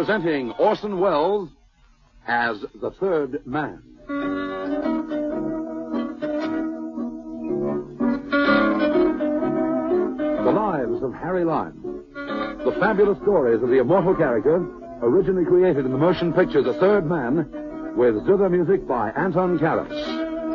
presenting Orson Welles as the Third Man. The Lives of Harry Lime. The fabulous stories of the immortal character, originally created in the motion picture The Third Man, with zither music by Anton Karas.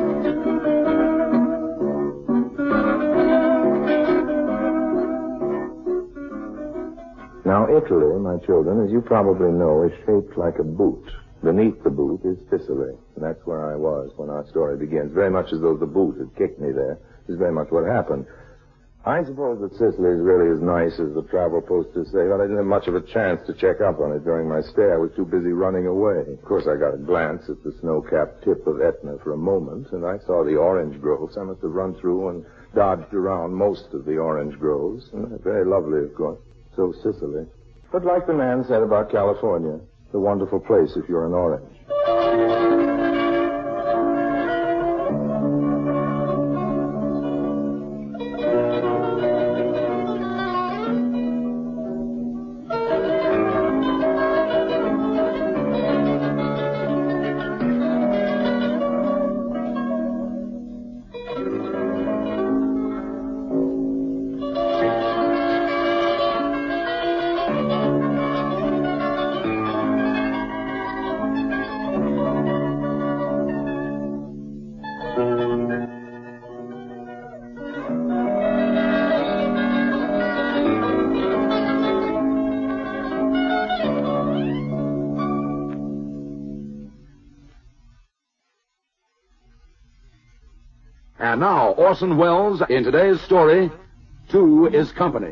Now, Italy, my children, as you probably know, is shaped like a boot. Beneath the boot is Sicily, and that's where I was when our story begins. Very much as though the boot had kicked me there. This is very much what happened. I suppose that Sicily is really as nice as the travel posters say, but I didn't have much of a chance to check up on it during my stay. I was too busy running away. Of course, I got a glance at the snow-capped tip of Etna for a moment, and I saw the orange groves. I must have run through and dodged around most of the orange groves. And they're very lovely, of course. So Sicily. But like the man said about California, it's a wonderful place if you're an orange. And now, Orson Welles in today's story, Two is Company.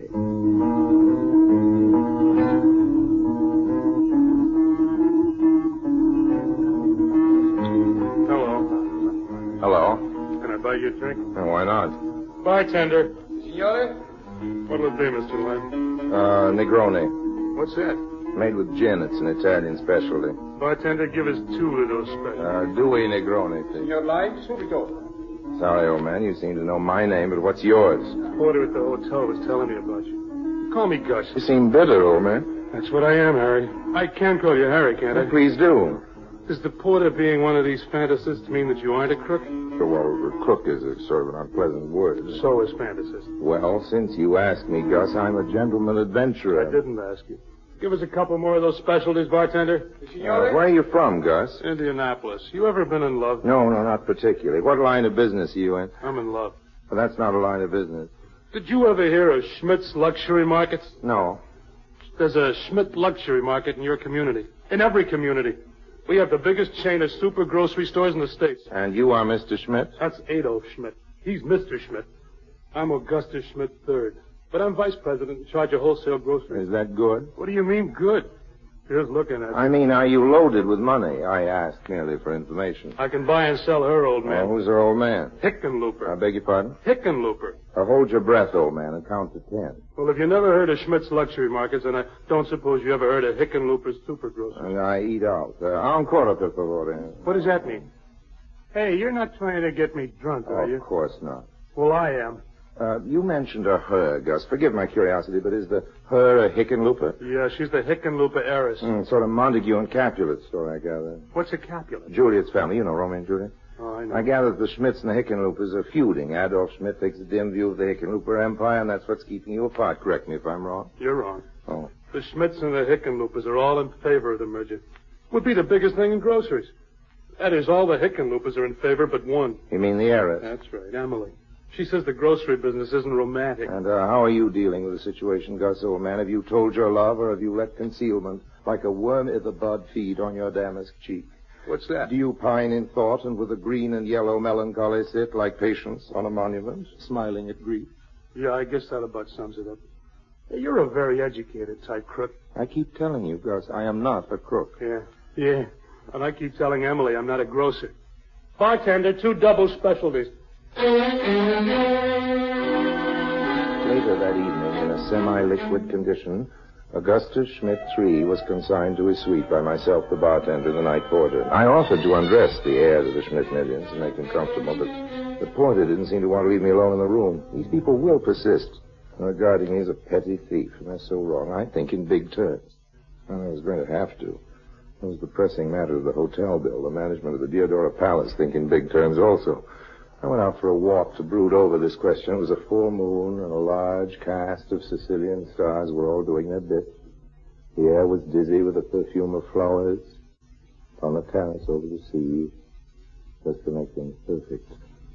Hello. Hello. Can I buy you a drink? And why not? Bartender. Signore? What'll it be, Mr. Lime? Negroni. What's that? Made with gin. It's an Italian specialty. Bartender, give us 2 of those specials. Due Negroni, please. Signor Lime, subito. Sorry, old man, you seem to know my name, but what's yours? Porter at the hotel was telling me about you. Call me Gus. You seem bitter, old man. That's what I am, Harry. I can call you Harry, can't I? Please do. Does the porter being one of these fantasists mean that you aren't a crook? Well, a crook is a sort of an unpleasant word. So is fantasist. Well, since you asked me, Gus, I'm a gentleman adventurer. I didn't ask you. Give us a couple more of those specialties, bartender. Signore? Where are you from, Gus? Indianapolis. You ever been in love? No, not particularly. What line of business are you in? I'm in love. Well, that's not a line of business. Did you ever hear of Schmidt's Luxury Markets? No. There's a Schmidt Luxury Market in your community. In every community. We have the biggest chain of super grocery stores in the States. And you are Mr. Schmidt? That's Adolf Schmidt. He's Mr. Schmidt. I'm Augustus Schmidt III. But I'm vice president in charge of wholesale groceries. Is that good? What do you mean, good? Here's looking at I mean, are you loaded with money? I asked merely for information. I can buy and sell her, old man. Well, who's her old man? Hickenlooper. I beg your pardon? Hickenlooper. Hold your breath, old man, and count to 10. Well, if you never heard of Schmidt's Luxury Markets, then I don't suppose you ever heard of Hickenlooper's Super Grocery. And I eat out. Ancora, per favore. What does that mean? Hey, you're not trying to get me drunk, are you? Of course not. Well, I am. You mentioned a her, Gus. Forgive my curiosity, but is the her a Hickenlooper? Yeah, she's the Hickenlooper heiress. Sort of Montague and Capulet story, I gather. What's a Capulet? Juliet's family. You know Romeo and Juliet. Oh, I know. I gather that the Schmidts and the Hickenloopers are feuding. Adolf Schmidt takes a dim view of the Hickenlooper empire, and that's what's keeping you apart. Correct me if I'm wrong. You're wrong. Oh. The Schmidts and the Hickenloopers are all in favor of the merger. Would be the biggest thing in groceries. That is, all the Hickenloopers are in favor but one. You mean the heiress? That's right, Emily. She says the grocery business isn't romantic. And how are you dealing with the situation, Gus, old man? Have you told your love, or have you let concealment, like a worm i' the bud, feed on your damask cheek? What's that? Do you pine in thought, and with a green and yellow melancholy sit, like patience on a monument, smiling at grief? Yeah, I guess that about sums it up. Hey, you're a very educated type, crook. I keep telling you, Gus, I am not a crook. Yeah. And I keep telling Emily I'm not a grocer. Bartender, 2 double specialties. Later that evening, in a semi-liquid condition, Augustus Schmidt III was consigned to his suite by myself, the bartender, the night porter. I offered to undress the heirs of the Schmidt millions and make them comfortable, but the porter didn't seem to want to leave me alone in the room. These people will persist in regarding me as a petty thief, and they're so wrong. I think in big terms. And I was going to have to. It was the pressing matter of the hotel bill, the management of the Diodora Palace thinking big terms also. I went out for a walk to brood over this question. It was a full moon, and a large cast of Sicilian stars were all doing their bit. The air was dizzy with the perfume of flowers. On the terrace over the sea, just to make things perfect,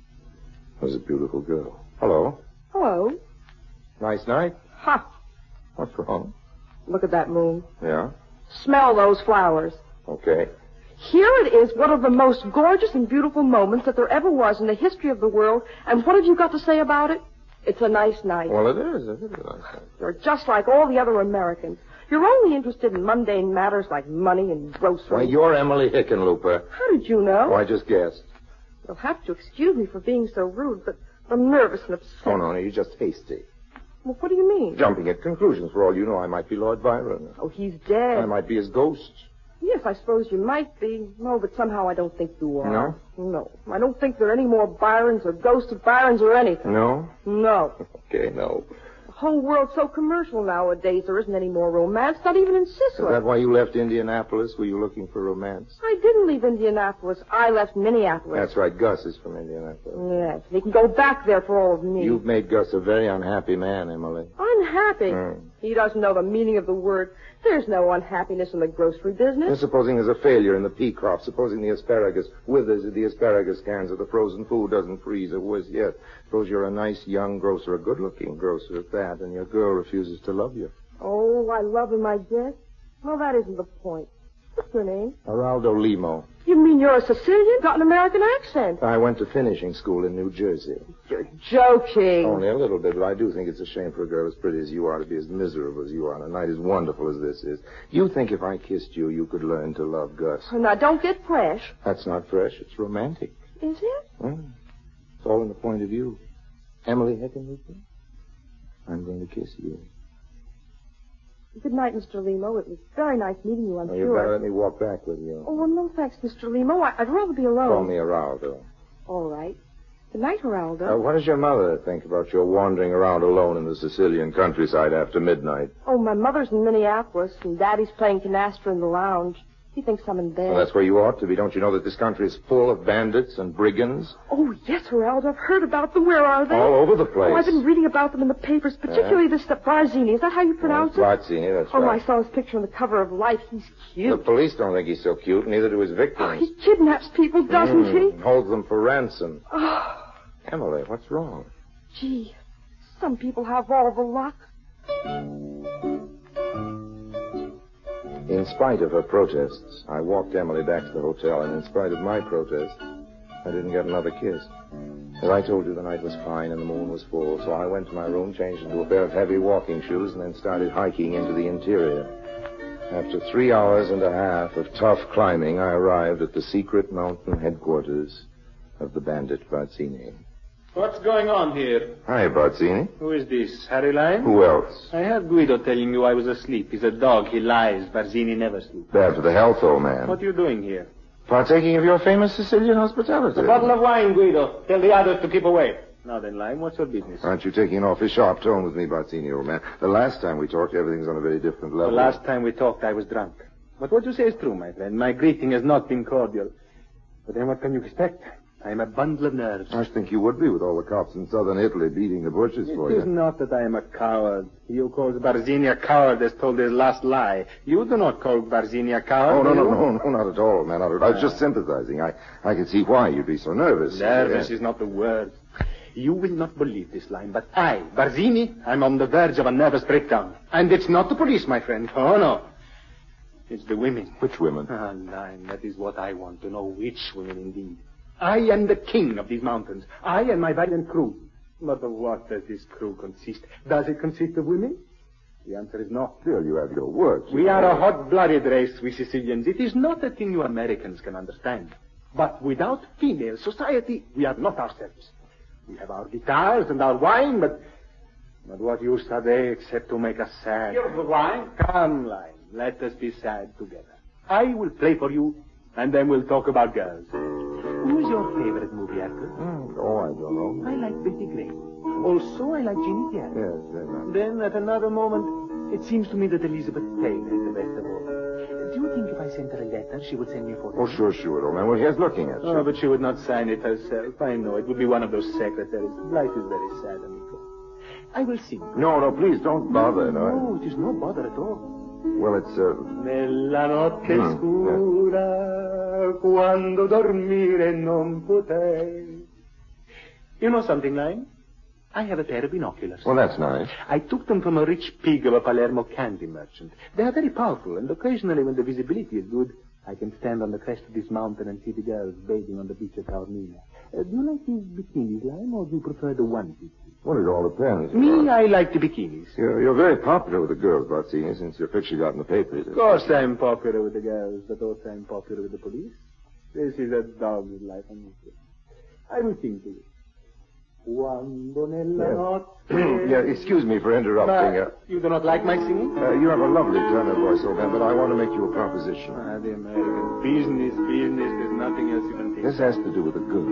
was a beautiful girl. Hello. Hello. Nice night. Ha! What's wrong? Look at that moon. Yeah? Smell those flowers. Okay. Here it is, one of the most gorgeous and beautiful moments that there ever was in the history of the world. And what have you got to say about it? It's a nice night. Well, it is. It is a nice night. You're just like all the other Americans. You're only interested in mundane matters like money and groceries. Why, you're Emily Hickenlooper. How did you know? Oh, I just guessed. You'll have to excuse me for being so rude, but I'm nervous and upset. Oh, no, you're just hasty. Well, what do you mean? Jumping at conclusions. For all you know, I might be Lord Byron. Oh, he's dead. I might be his ghost. Yes, I suppose you might be. No, but somehow I don't think you are. No? No. I don't think there are any more Byrons or ghosts of Byrons or anything. No? No. Okay, no. The whole world's so commercial nowadays, there isn't any more romance, not even in Sicily. Is that why you left Indianapolis? Were you looking for romance? I didn't leave Indianapolis. I left Minneapolis. That's right. Gus is from Indianapolis. Yes, he can go back there for all of me. You've made Gus a very unhappy man, Emily. Unhappy? He doesn't know the meaning of the word. There's no unhappiness in the grocery business. And supposing there's a failure in the pea crop, supposing the asparagus withers at the asparagus cans or the frozen food doesn't freeze, or worse yet, suppose you're a nice young grocer, a good-looking grocer at that, and your girl refuses to love you. Oh, I love him, I guess. Well, that isn't the point. What's your name? Geraldo Limo. You mean you're a Sicilian? Got an American accent. I went to finishing school in New Jersey. You're joking. Only a little bit, but I do think it's a shame for a girl as pretty as you are to be as miserable as you are on a night as wonderful as this is. You think if I kissed you, you could learn to love Gus. Now, don't get fresh. That's not fresh. It's romantic. Is it? It's all in the point of view. Emily Hickenlooper, I'm going to kiss you. Good night, Mr. Limo. It was very nice meeting you, I'm Well, sure. you better let me walk back with you. Oh, well, no thanks, Mr. Limo. I'd rather be alone. Call me Geraldo. All right. Good night, Geraldo. What does your mother think about your wandering around alone in the Sicilian countryside after midnight? Oh, my mother's in Minneapolis, and Daddy's playing canasta in the lounge. He thinks I'm in bed. Well, that's where you ought to be. Don't you know that this country is full of bandits and brigands? Oh, yes, Geraldo. I've heard about them. Where are they? All over the place. Oh, I've been reading about them in the papers, particularly this Barzini. Is that how you pronounce it? Barzini, that's Oh, right. I saw his picture on the cover of Life. He's cute. The police don't think he's so cute, neither do his Oh, victims. he kidnaps people, doesn't he? Holds them for ransom. Oh, Emily, what's wrong? gee. Some people have all the luck. In spite of her protests, I walked Emily back to the hotel, and in spite of my protest, I didn't get another kiss. As I told you, the night was fine and the moon was full, so I went to my room, changed into a pair of heavy walking shoes, and then started hiking into the interior. After 3 hours and a half of tough climbing, I arrived at the secret mountain headquarters of the bandit Barzini. What's going on here? Hi, Barzini. Who is this, Harry Lime? Who else? I heard Guido telling you I was asleep. He's a dog. He lies. Barzini never sleeps. Bad for the health, old man. What are you doing here? Partaking of your famous Sicilian hospitality. A bottle of wine, Guido. Tell the others to keep away. Now then, Lime, what's your business? Aren't you taking an awfully sharp tone with me, Barzini, old man? The last time we talked, everything's on a very different level. The last time we talked, I was drunk. But what you say is true, my friend. My greeting has not been cordial. But then what can you expect? I am a bundle of nerves. I think you would be with all the cops in southern Italy beating the bushes for It is you. not that I am a coward. He who calls Barzini a coward has told his last lie. You do not call Barzini a coward. Oh, do you? no, not at all, man. Not at all. I was just sympathizing. I can see why you'd be so nervous. Nervous is not the word. You will not believe this, Lime, but I, Barzini, I'm on the verge of a nervous breakdown. And it's not the police, my friend. Oh, no. It's the women. Which women? Ah, Lime, that is what I want to know. Which women, indeed? I am the king of these mountains. I and my valiant crew. But of what does this crew consist? Does it consist of women? The answer is no. Still, you have your works. We are a hot-blooded race, we Sicilians. It is not a thing you Americans can understand. But without female society, we are not ourselves. We have our guitars and our wine, but what use are they except to make us sad? Here's the wine. Come, Lime, let us be sad together. I will play for you, and then we'll talk about girls. Who is your favorite movie actor? I don't know. I like Betty Gray. Also, I like Jeannie Pierre. Yes, very much. Then, at another moment, it seems to me that Elizabeth Taylor is the best of all. I sent her a letter, she would send me a photo. Oh, sure she would, old man. Well, here's looking at you. Oh, but she would not sign it herself. I know. It would be one of those secretaries. Life is very sad, amigo. I will sing. No, please, don't bother. No, it is no bother at all. Well, it's, Nella notte scura, quando dormire non potei. You know something, Lime? I have a pair of binoculars. Well, that's nice. I took them from a rich pig of a Palermo candy merchant. They are very powerful, and occasionally when the visibility is good, I can stand on the crest of this mountain and see the girls bathing on the beach at Taormina. Do you like these bikinis, Lime, or do you prefer the onesies? Well, it all depends. Me, I like the bikinis. You're very popular with the girls, Barzini, since your picture got in the papers. Of course I'm popular with the girls, but also I'm popular with the police. This is a dog's life, amigo. I will sing to you. Quando nella notte... Yeah, excuse me for interrupting. You do not like my singing? You have a lovely tenor voice, old man, but I want to make you a proposition. The American business, there's nothing else you can think. This has to do with a girl.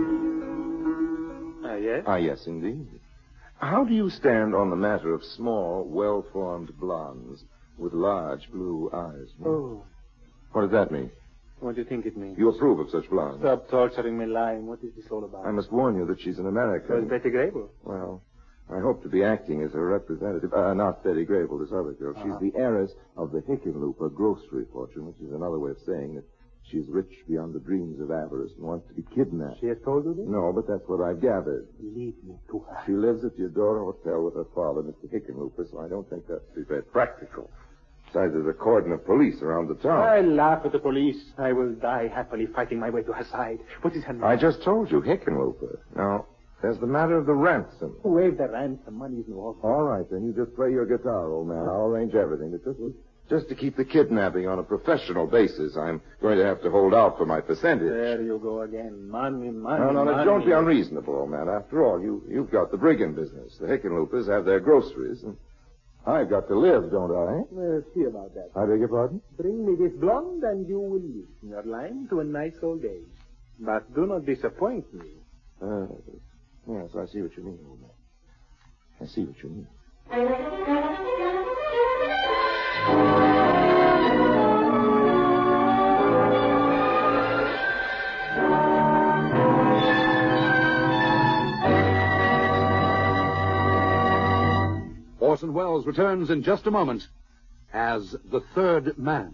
Yes? Yes, indeed. How do you stand on the matter of small, well-formed blondes with large blue eyes? Oh. What does that mean? What do you think it means? You approve of such blondes? Stop torturing me, Lime. What is this all about? I must warn you that she's an American. Where's Betty Grable? Well, I hope to be acting as her representative. Not Betty Grable, this other girl. She's the heiress of the Hickenlooper grocery fortune, which is another way of saying that she's rich beyond the dreams of avarice and wants to be kidnapped. She has told you this? No, but that's what I've gathered. Lead me to her. She lives at the Eudora Hotel with her father, Mr. Hickenlooper, so I don't think that'd be very practical. Besides, there's a cordon of police around the town. I laugh at the police. I will die happily fighting my way to her side. What is her name? I just told you, Hickenlooper. Now, there's the matter of the ransom. Waive the ransom. Money is no offer. All right, then. You just play your guitar, old man. I'll arrange everything. But just to keep the kidnapping on a professional basis, I'm going to have to hold out for my percentage. There you go again. Money. No, don't be unreasonable, old man. After all, you've got the brigand business. The Hickenloopers have their groceries, and I've got to live, don't I? We'll see about that. I beg your pardon? Bring me this blonde and you will live in your line to a nice old age. But do not disappoint me. Yes, I see what you mean, old man. I see what you mean. Orson Welles returns in just a moment as the third man.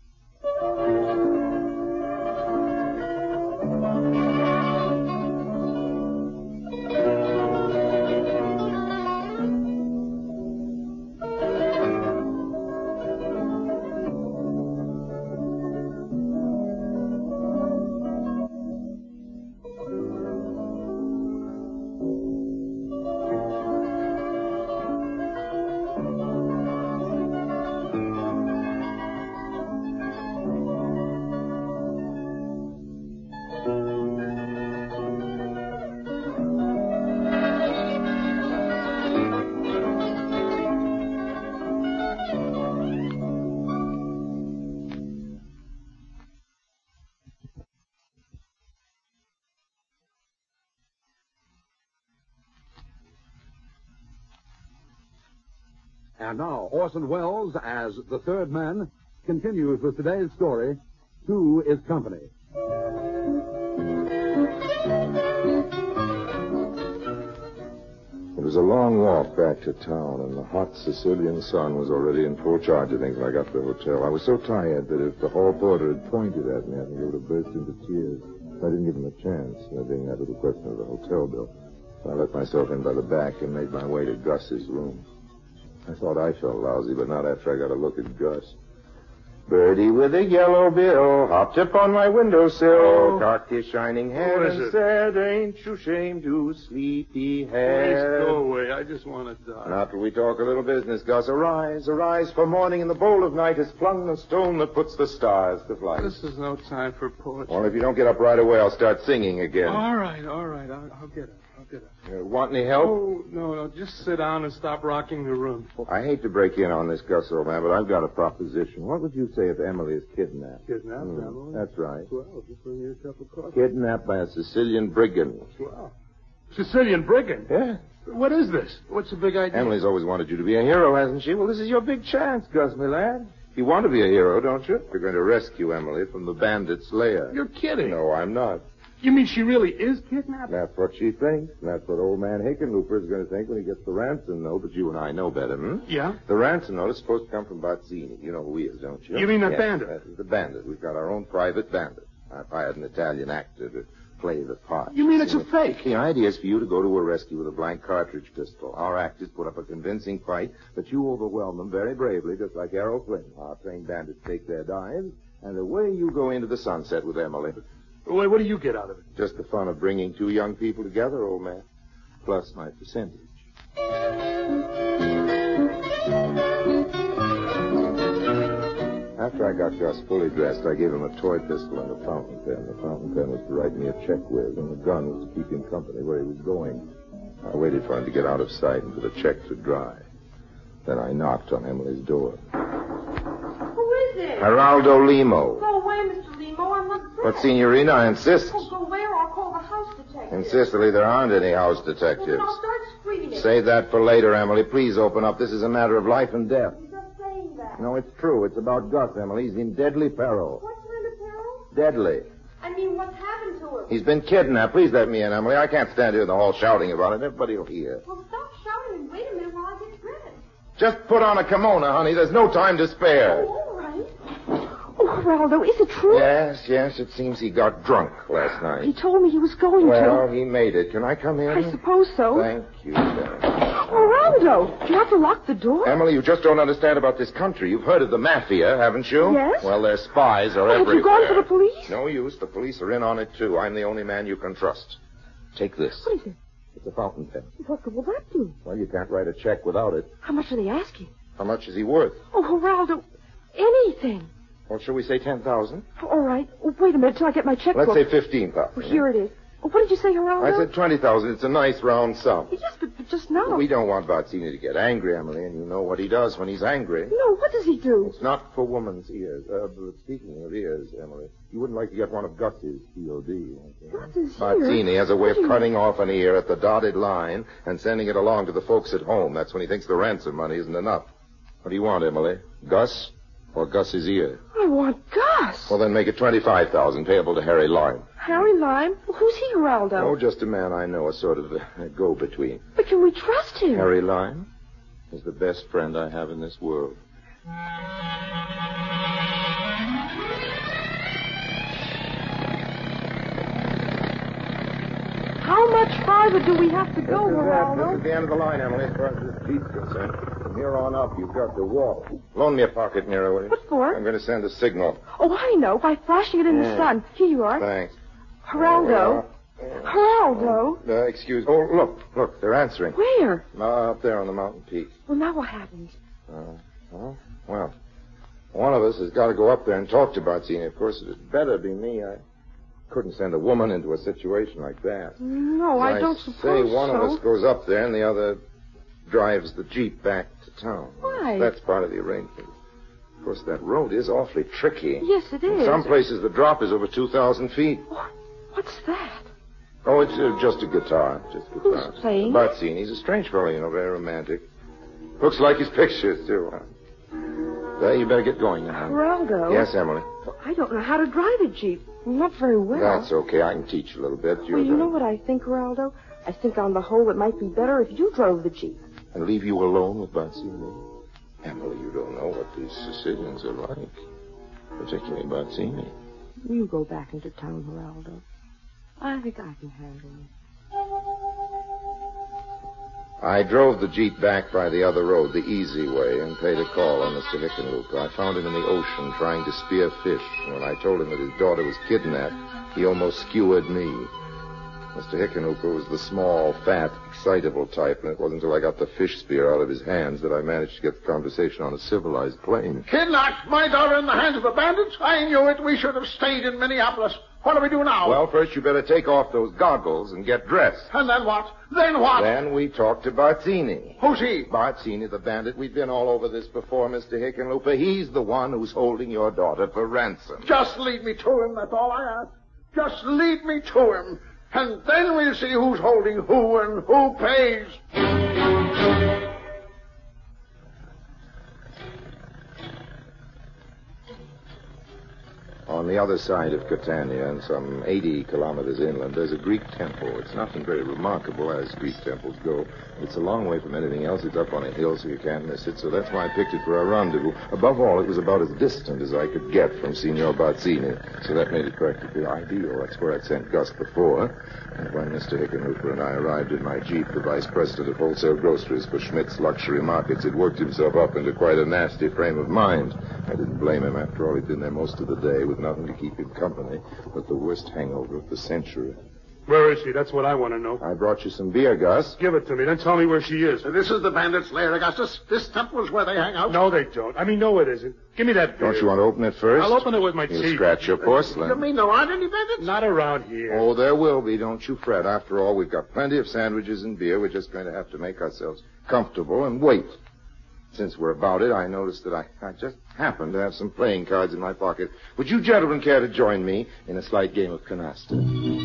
And now, Orson Welles, as the third man, continues with today's story, Two is Company. It was a long walk back to town, and the hot Sicilian sun was already in full charge of things when I got to the hotel. I was so tired that if the hall porter had pointed at me, I think I would have burst into tears. I didn't give him a chance, there being that little question of the hotel bill. So I let myself in by the back and made my way to Gus's room. I thought I felt lousy, but not after I got a look at Gus. Birdie with a yellow bill hopped up on my windowsill, cocked his shining head and said, "Ain't you ashamed to sleepy head?" Please go away. I just want to die. Not till we talk a little business, Gus. Arise, arise, for morning in the bowl of night is flung the stone that puts the stars to flight. This is no time for poetry. Well, if you don't get up right away, I'll start singing again. All right. I'll get up. Want any help? Oh, no. Just sit down and stop rocking the room. I hate to break in on this, Gus, old man, but I've got a proposition. What would you say if Emily is kidnapped? Kidnapped, Emily? That's right. Well, just bring me a cup of coffee. Kidnapped by a Sicilian brigand. Wow. Sicilian brigand? Yeah. What is this? What's the big idea? Emily's always wanted you to be a hero, hasn't she? Well, this is your big chance, Gus, my lad. You want to be a hero, don't you? You're going to rescue Emily from the bandits' lair. You're kidding. No, I'm not. You mean she really is kidnapped? That's what she thinks. And that's what old man Hickenlooper is going to think when he gets the ransom note. But you and I know better, Yeah? The ransom note is supposed to come from Bazzini. You know who he is, don't you? You mean that Yes, bandit? That is the bandit. We've got our own private bandit. I've hired an Italian actor to play the part. You mean it's a fake? The idea is for you to go to a rescue with a blank cartridge pistol. Our actors put up a convincing fight, but you overwhelm them very bravely, just like Errol Flynn. Our trained bandits take their dives, and away you go into the sunset with Emily. Wait, what do you get out of it? Just the fun of bringing two young people together, old man. Plus my percentage. After I got Gus fully dressed, I gave him a toy pistol and a fountain pen. The fountain pen was to write me a check with, and the gun was to keep him company where he was going. I waited for him to get out of sight and for the check to dry. Then I knocked on Emily's door. Who is it? Geraldo Limo. Go away, Mr. Limo. I'm not dressed. But, Signorina, I insist. Oh, go away or I'll call the house detective. In Sicily, there aren't any house Well, detectives. then I'll start screaming. Save that for later, Emily. Please open up. This is a matter of life and death. He's not saying that. No, it's true. It's about Gus, Emily. He's in deadly peril. What kind of peril? Deadly. I mean, what's happened to him? He's been kidnapped. Please let me in, Emily. I can't stand here in the hall shouting about it. Everybody will hear. Well, stop shouting and wait a minute while I get dressed. Just put on a kimono, honey. There's no time to spare. Oh, all right. Oh, Geraldo, is it true? Yes. It seems he got drunk last He night. told me he was going Well, to. he made it. Can I come in? I suppose so. Thank you, darling. Geraldo, do you have to lock the door? Emily, you just don't understand about this country. You've heard of the mafia, haven't you? Yes. Well, their spies are Have everywhere. you gone for the police? No use. The police are in on it, too. I'm the only man you can trust. Take this. What is it? It's a fountain pen. What will that do? Well, you can't write a check without it. How much are they asking? How much is he worth? Oh, Geraldo, anything. Well, shall we say 10,000? All right. Oh, wait a minute till I get my checkbook. Let's say 15,000. Oh, here it is. Oh, what did you say, Geraldo? I said 20,000. It's a nice round sum. Yes, but just now. We don't want Bazzini to get angry, Emily, and you know what he does when he's angry. No, what does he do? It's not for woman's ears. But speaking of ears, Emily, you wouldn't like to get one of Gus's POD. Gus's ears? Bazzini has a way of What do you- cutting off an ear at the dotted line and sending it along to the folks at home. That's when he thinks the ransom money isn't enough. What do you want, Emily? Gus or Gus's ear? I want Gus. Well, then make it 25,000 payable to Harry Lime. Harry Lime? Well, who's he, Geraldo? Oh, just a man I know, a sort of a go-between. But can we trust him? Harry Lime is the best friend I have in this world. How much farther do we have to go, This Geraldo? is the end of the line, Emily, as far as this jeep's concerned. From here on up, you've got to walk. Loan me a pocket mirror, will you? What for? I'm going to send a signal. Oh, I know, by flashing it in the sun. Here you are. Thanks. Geraldo. Geraldo. Excuse. Oh, look, they're answering. Where? Up there on the mountain peak. Well, now what happens? Well, one of us has got to go up there and talk to Bazzini. Of course, it'd better be me. I couldn't send a woman into a situation like that. No, I don't suppose say one so. of us goes up there and the other drives the Jeep back to town. Why? That's part of the arrangement. Of course, that road is awfully tricky. Yes, it is. In some places, the drop is over 2,000 feet. What's that? Oh, it's just a guitar. Just a guitar. Who's playing it? Bazzini. He's a strange fellow, you know, very romantic. Looks like his pictures, too. There, you better get going now. Geraldo. Yes, Emily. Well, I don't know how to drive a Jeep. Not very well. That's okay. I can teach you a little bit. Well, you know what I think, Geraldo? I think on the whole it might be better if you drove the Jeep. And leave you alone with Bazzini? Emily, you don't know what these Sicilians are like. Particularly Bazzini. You go back into town, Geraldo. I think I can handle it. I drove the Jeep back by the other road, the easy way, and paid a call on Mr. Hickenlooper. I found him in the ocean trying to spear fish. And when I told him that his daughter was kidnapped, he almost skewered me. Mr. Hickenlooper was the small, fat, excitable type, and it wasn't until I got the fish spear out of his hands that I managed to get the conversation on a civilized plane. Kidnapped my daughter in the hands of the bandits? I knew it. We should have stayed in Minneapolis. What do we do now? Well, first you better take off those goggles and get dressed. And then what? Then what? Then we talk to Bazzini. Who's he? Bazzini, the bandit. We've been all over this before, Mr. Hickenlooper. He's the one who's holding your daughter for ransom. Just lead me to him, that's all I ask. Just lead me to him. And then we'll see who's holding who and who pays. the other side of Catania, and some 80 kilometers inland, there's a Greek temple. It's nothing very remarkable as Greek temples go. It's a long way from anything else. It's up on a hill, so you can't miss it. So that's why I picked it for our rendezvous. Above all, it was about as distant as I could get from Signor Bazzini. So that made it practically ideal. That's where I'd sent Gus before. And when Mr. Hickenlooper and I arrived in my Jeep, the vice president of wholesale groceries for Schmidt's Luxury Markets had worked himself up into quite a nasty frame of mind. I didn't blame him. After all, he'd been there most of the day with nothing to keep him company but the worst hangover of the century. Where is she? That's what I want to know. I brought you some beer, Gus. Give it to me. Then tell me where she is. This is the bandits' lair, Augustus. This temple is where they hang out. No, they don't. I mean, no, it isn't. Give me that beer. Don't you want to open it first? I'll open it with my You'll teeth. scratch your porcelain. You mean there aren't any bandits? Not around here. Oh, there will be. Don't you fret. After all, we've got plenty of sandwiches and beer. We're just going to have to make ourselves comfortable and wait. Since we're about it, I noticed that I just happened to have some playing cards in my pocket. Would you gentlemen care to join me in a slight game of canasta?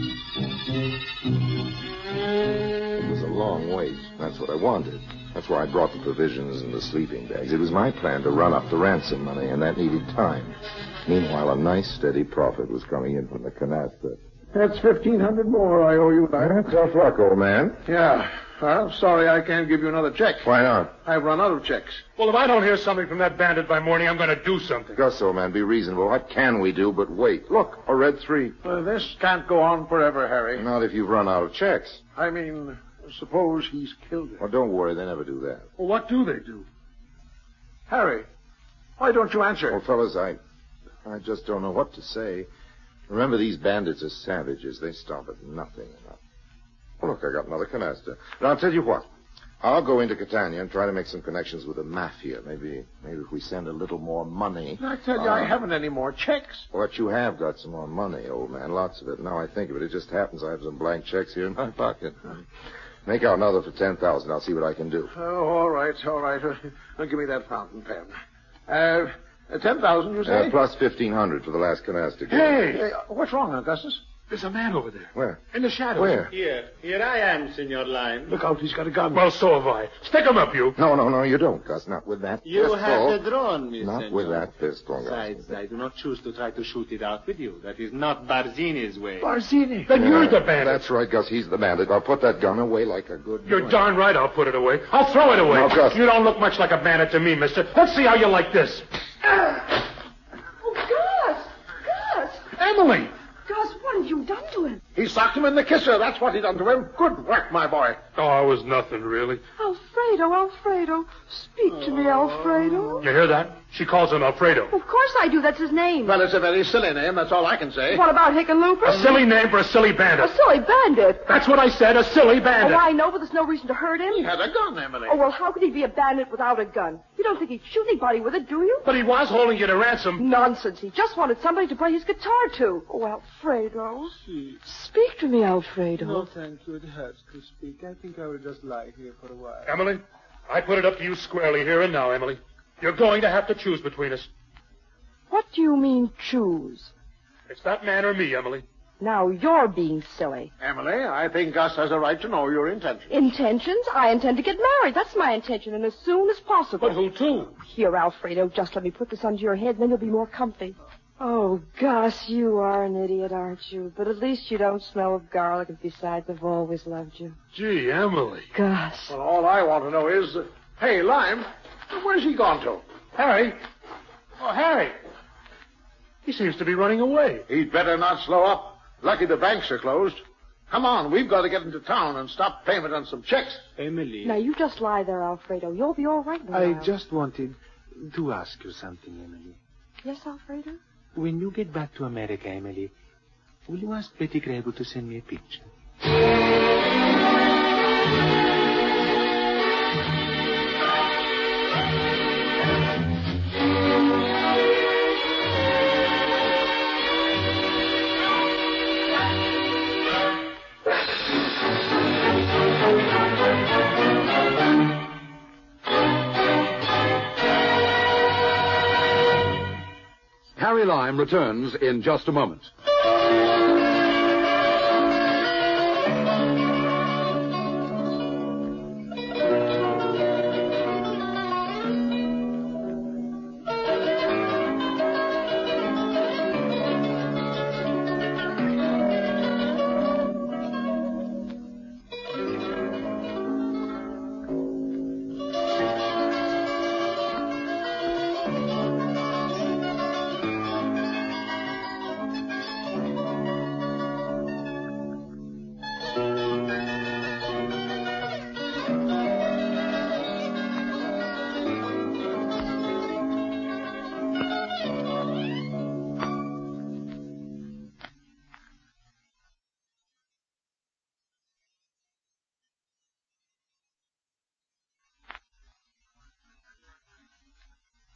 It was a long wait. That's what I wanted. That's why I brought the provisions and the sleeping bags. It was my plan to run up the ransom money, and that needed time. Meanwhile, a nice, steady profit was coming in from the canasta. That's 1,500 more I owe you, Lyle. Tough luck, old man. Yeah. Well, sorry I can't give you another check. Why not? I've run out of checks. Well, if I don't hear something from that bandit by morning, I'm going to do something. Gus, old man, be reasonable. What can we do but wait? Look, a red 3. This can't go on forever, Harry. Not if you've run out of checks. I mean, suppose he's killed her. Well, don't worry. They never do that. Well, what do they do? Harry, why don't you answer? Well, fellas, I just don't know what to say. Remember, these bandits are savages. They stop at nothing. Well, look, I got another canasta. Now, I'll tell you what. I'll go into Catania and try to make some connections with the mafia. Maybe if we send a little more money. I tell you, I haven't any more checks. What you have got some more money, old man. Lots of it. Now I think of it, it just happens I have some blank checks here in my pocket. Make out another for 10,000. I'll see what I can do. Oh, all right. Now, give me that fountain pen. 10,000, you say? Plus 1,500 for the last canasta. Hey! What's wrong, Augustus? There's a man over there. Where? In the shadows. Where? Here I am, Senor Lime. Look out, he's got a gun. Well, so have I. Stick him up, you. No, you don't, Gus. Not with that You pistol. have the drone, Miss Not Senor. with that pistol, Gus. Besides, I do not choose to try to shoot it out with you. That is not Barzini's way. Barzini. Then you're the bandit. That's right, Gus. He's the bandit. I'll put that gun away like a good You're boy. darn right I'll put it away. I'll throw it away. No, Gus. You don't look much like a bandit to me, mister. Let's see how you like this. Oh, Gus! Emily! Gus, what have you done to him? He socked him in the kisser. That's what he done to him. Good work, my boy. Oh, it was nothing, really. Alfredo. Speak to me, Alfredo. You hear that? She calls him Alfredo. Of course I do. That's his name. Well, it's a very silly name. That's all I can say. What about Hickenlooper? A silly name for a silly A bandit. silly bandit. That's what I said, a silly Oh, bandit. I know, but there's no reason to hurt him. He had a gun, Emily. Oh, well, how could he be a bandit without a gun? You don't think he'd shoot anybody with it, do you? But he was holding you to ransom. Nonsense. He just wanted somebody to play his guitar to. Oh, Alfredo. Speak to me, Alfredo. No, thank you. It hurts to speak. I think I will just lie here for a while. Emily, I put it up to you squarely here and now, Emily. You're going to have to choose between us. What do you mean, choose? It's that man or me, Emily. Now, you're being silly. Emily, I think Gus has a right to know your intentions. Intentions? I intend to get married. That's my intention, and as soon as possible. But who to? Here, Alfredo, just let me put this under your head, and then you'll be more comfy. Oh, Gus, you are an idiot, aren't you? But at least you don't smell of garlic, and besides, I've always loved you. Gee, Emily. Gus. Well, all I want to know is, hey, Lime, where's he gone to? Harry? Oh, Harry. He seems to be running away. He'd better not slow up. Lucky the banks are closed. Come on, we've got to get into town and stop payment on some checks. Emily, Now, you just lie there, Alfredo. You'll be all right in a I while. just wanted to ask you something, Emily. Yes, Alfredo? When you get back to America, Emily, will you ask Betty Grable to send me a picture? Harry Lime returns in just a moment.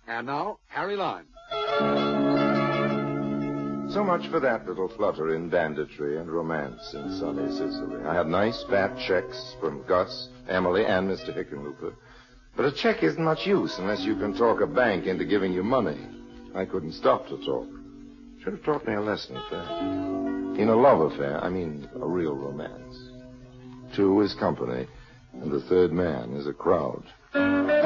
And now, Harry Lime. So much for that little flutter in banditry and romance in sunny Sicily. I had nice fat checks from Gus, Emily, and Mr. Hickenlooper. But a check isn't much use unless you can talk a bank into giving you money. I couldn't stop to talk. Should have taught me a lesson at that. In a love affair, I mean a real romance. Two is company, and the third man is a crowd.